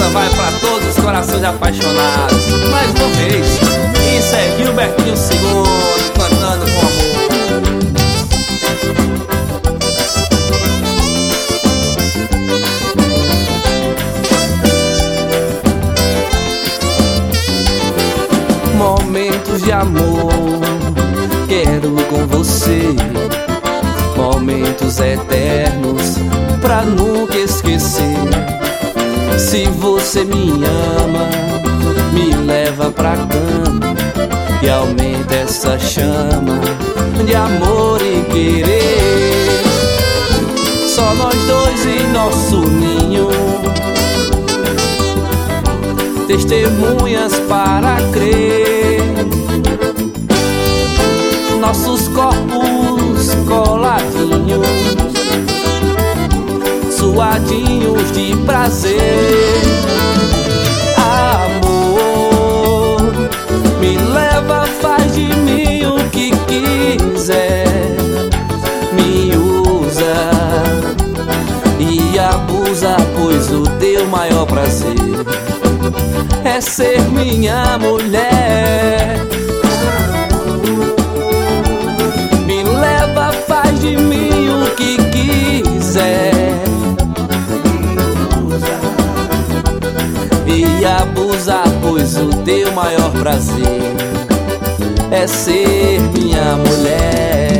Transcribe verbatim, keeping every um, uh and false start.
vai pra todos os corações apaixonados. Mais uma vez, isso é Gilbertinho segundo cantando com amor. Momentos de amor quero com você, momentos eternos pra nunca esquecer. Se você me ama, me leva pra cama e aumenta essa chama de amor e querer. Só nós dois e nosso ninho, testemunhas para crer. Nossos corpos coladinhos, suadinhos de prazer. Amor, me leva, faz de mim o que quiser. Me usa e abusa, pois o teu maior prazer é ser minha mulher. Me leva, faz de mim o que quiser. E abusa, pois o teu maior prazer é ser minha mulher.